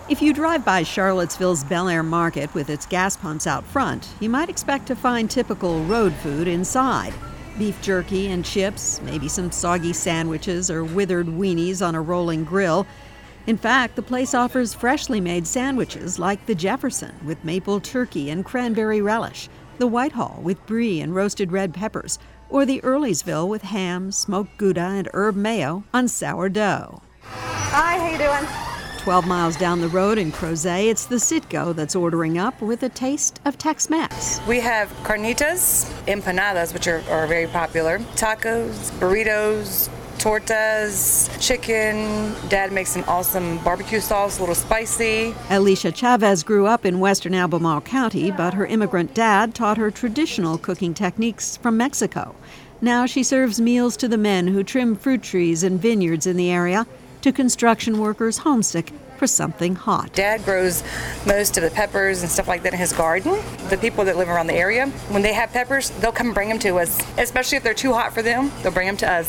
If you drive by Charlottesville's Bel Air Market with its gas pumps out front, you might expect to find typical road food inside. Beef jerky and chips, maybe some soggy sandwiches or withered weenies on a rolling grill. In fact, the place offers freshly made sandwiches like the Jefferson with maple turkey and cranberry relish, the Whitehall with brie and roasted red peppers, or the Earlysville with ham, smoked Gouda, and herb mayo on sourdough. Hi, how you doing? 12 miles down the road in Crozet, it's the Citgo that's ordering up with a taste of Tex-Mex. We have carnitas, empanadas, which are very popular, tacos, burritos, tortas, chicken. Dad makes some awesome barbecue sauce, a little spicy. Alicia Chavez grew up in western Albemarle County, but her immigrant dad taught her traditional cooking techniques from Mexico. Now she serves meals to the men who trim fruit trees and vineyards in the area, to construction workers homesick for something hot. Dad grows most of the peppers and stuff like that in his garden. The people that live around the area, when they have peppers, they'll come and bring them to us. Especially if they're too hot for them, they'll bring them to us.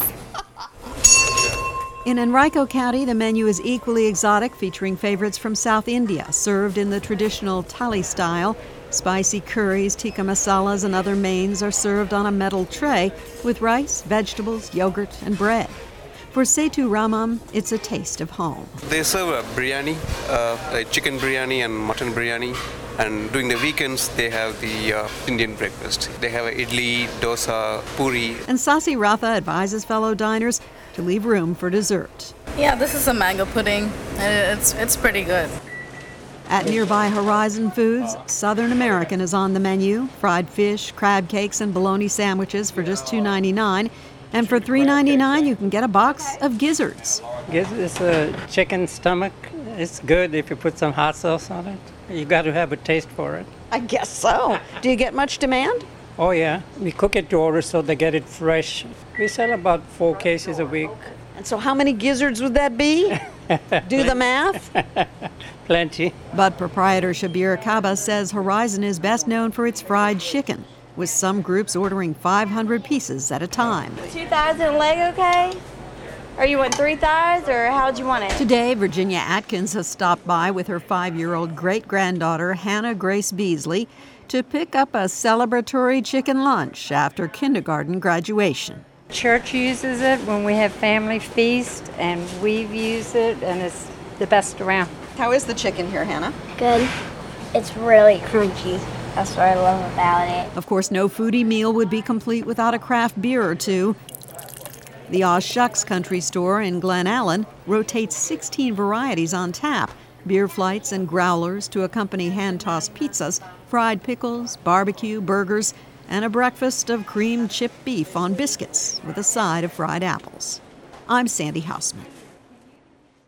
In Enrico County, the menu is equally exotic, featuring favorites from South India, served in the traditional thali style. Spicy curries, tikka masalas, and other mains are served on a metal tray with rice, vegetables, yogurt, and bread. For Setu Ramam, it's a taste of home. They serve a biryani, like chicken biryani and mutton biryani. And during the weekends, they have the Indian breakfast. They have idli, dosa, puri. And Sasi Ratha advises fellow diners to leave room for dessert. Yeah, this is a mango pudding, and it's pretty good. At nearby Horizon Foods, Southern American is on the menu. Fried fish, crab cakes, and bologna sandwiches for just $2.99. And for $3.99, you can get a box of gizzards. Gizzard is a chicken stomach. It's good if you put some hot sauce on it. You got to have a taste for it. I guess so. Do you get much demand? Oh, yeah. We cook it to order so they get it fresh. We sell about 4 cases a week. And so how many gizzards would that be? Do the math? Plenty. But proprietor Shabir Kaba says Horizon is best known for its fried chicken, with some groups ordering 500 pieces at a time. 2,000 leg, okay? Or you want 3 thighs, or how'd you want it? Today, Virginia Atkins has stopped by with her 5-year-old great-granddaughter, Hannah Grace Beasley, to pick up a celebratory chicken lunch after kindergarten graduation. Church uses it when we have family feast, and we've used it, and it's the best around. How is the chicken here, Hannah? Good. It's really crunchy. That's what I love about it. Of course, no foodie meal would be complete without a craft beer or two. The Aw Shucks Country Store in Glen Allen rotates 16 varieties on tap, beer flights and growlers to accompany hand-tossed pizzas, fried pickles, barbecue, burgers, and a breakfast of creamed chipped beef on biscuits with a side of fried apples. I'm Sandy Hausman.